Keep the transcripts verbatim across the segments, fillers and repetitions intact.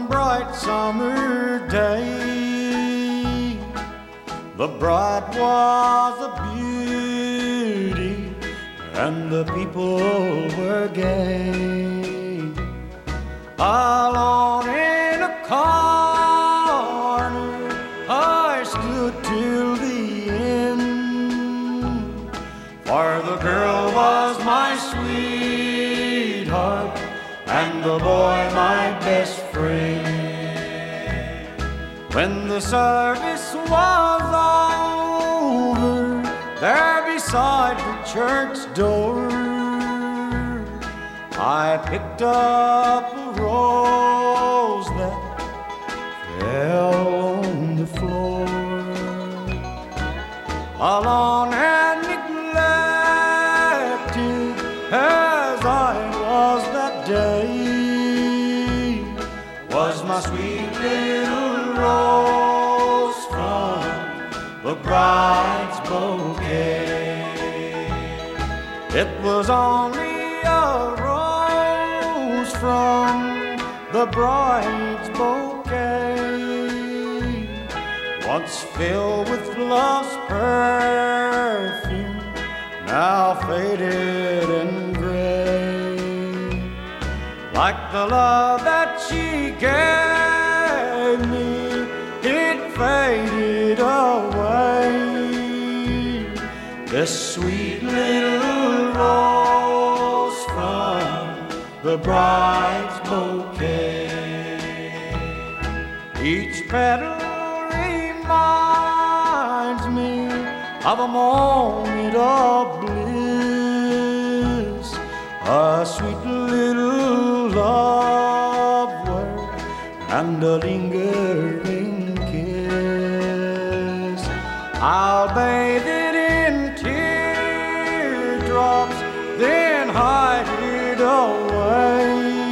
bright summer day, the bride was a beauty and the people were gay. Alone in a corner I stood till the end, for the girl was my sweetheart and the boy my best friend. When the service was over, there beside the church door, I picked up a rose that fell on the floor. Alone and neglected as I was that day, was my sweet little rose from the bride's bouquet. It was only a rose from the bride's bouquet, once filled with love's perfume, now faded and gray. Like the love that she gave me, it faded away. This sweet little rose from the bride's bouquet. Each petal reminds me of a moment of bliss, a sweet little love word and a lingering kiss. I'll bathe it in teardrops, then hide it away.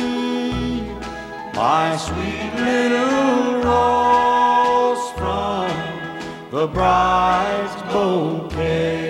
My sweet little rose from the bride's bouquet.